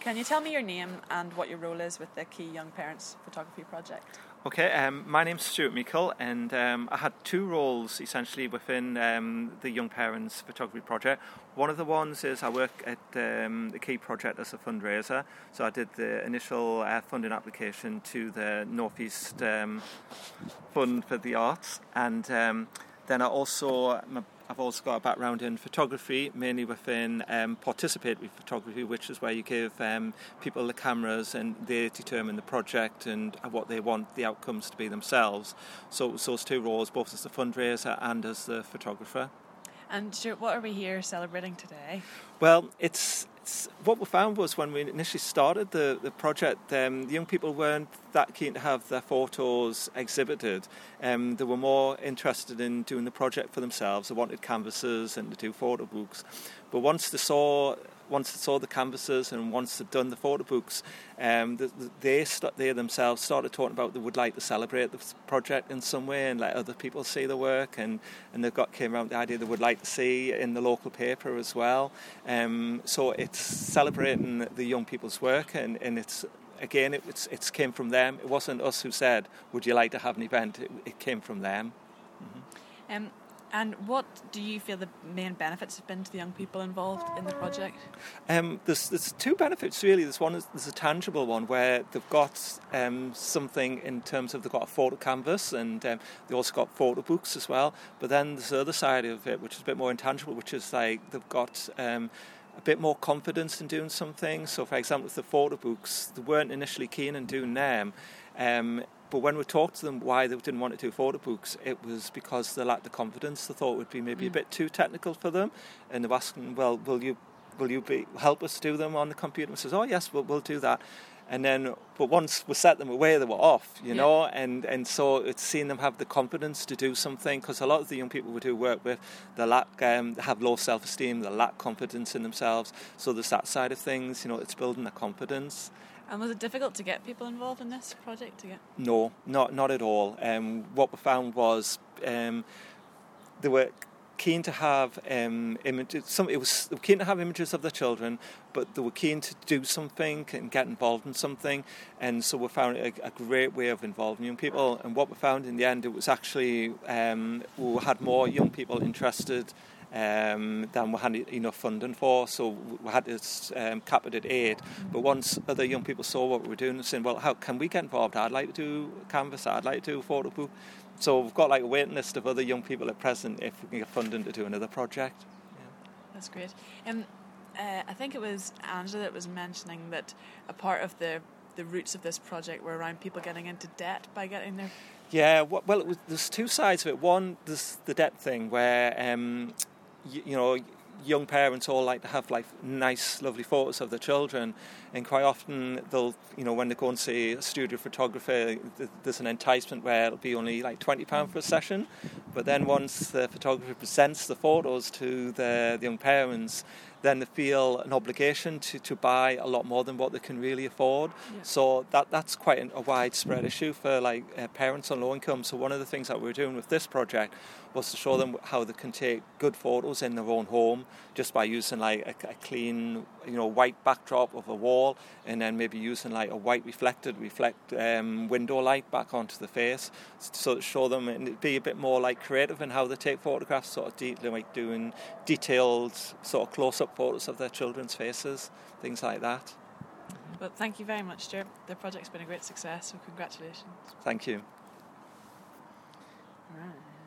Can you tell me your name and what your role is with the Key Young Parents Photography Project? Okay, my name's Stuart Meikle, and I had two roles essentially within the Young Parents Photography Project. One of the ones is I work at the Key Project as a fundraiser, so I did the initial funding application to the North East Fund for the Arts, and then I've also got a background in photography, mainly within participatory photography, which is where you give people the cameras and they determine the project and what they want the outcomes to be themselves. So those two roles, both as the fundraiser and as the photographer. And Stuart, what are we here celebrating today? Well, it's what we found was when we initially started the project, the young people weren't that keen to have their photos exhibited. They were more interested in doing the project for themselves. They wanted canvases and to do photo books. But once they saw the canvases and once they'd done the photo books, they themselves started talking about they would like to celebrate the project in some way and let other people see the work, and came around the idea they would like to see in the local paper as well. So it's celebrating the young people's work, and it's again it's came from them. It wasn't us who said, "Would you like to have an event?" It came from them. Mm-hmm. And what do you feel the main benefits have been to the young people involved in the project? There's two benefits really. There's a tangible one where they've got something in terms of they've got a photo canvas, and they also got photo books as well. But then there's the other side of it, which is a bit more intangible, which is like they've got a bit more confidence in doing something. So, for example, with the photo books, they weren't initially keen on doing them. But when we talked to them why they didn't want to do photo books, it was because they lacked the confidence. They thought it would be maybe a bit too technical for them, and they were asking, "Well, will you help us do them on the computer?" And says, "Oh yes, we'll do that." And then, but once we set them away, they were off, you know, and so it's seeing them have the confidence to do something, because a lot of the young people we do work with, they have low self-esteem, they lack confidence in themselves. So there's that side of things, you know, it's building their confidence. And was it difficult to get people involved in this project? No, not at all. What we found was they were keen to have images. They were keen to have images of their children, but they were keen to do something and get involved in something. And so we found it a great way of involving young people. And what we found in the end, it was actually we had more young people interested than we had enough funding for, so we had to cap it at 8. But once other young people saw what we were doing, they were saying, "Well, how can we get involved? I'd like to do a canvas, I'd like to do a photo book." So we've got like a waiting list of other young people at present if we can get funding to do another project. Yeah. That's great. I think it was Angela that was mentioning that a part of the roots of this project were around people getting into debt by getting their... Yeah, well, there's two sides of it. One, there's the debt thing where you know, young parents all like to have like nice, lovely photos of their children, and quite often they'll, you know, when they go and see a studio photographer, there's an enticement where it'll be only like £20 for a session, but then once the photographer presents the photos to the young parents, then they feel an obligation to buy a lot more than what they can really afford. Yeah. So that's quite a widespread issue for like parents on low income. So one of the things that we're doing with this project was to show them how they can take good photos in their own home just by using like a clean, you know, white backdrop of a wall, and then maybe using like a white reflect window light back onto the face, so to show them and be a bit more like creative in how they take photographs, sort of like doing detailed sort of close-up photos of their children's faces, things like that. Well, thank you very much, Stuart. The project's been a great success, so congratulations. Thank you. All right.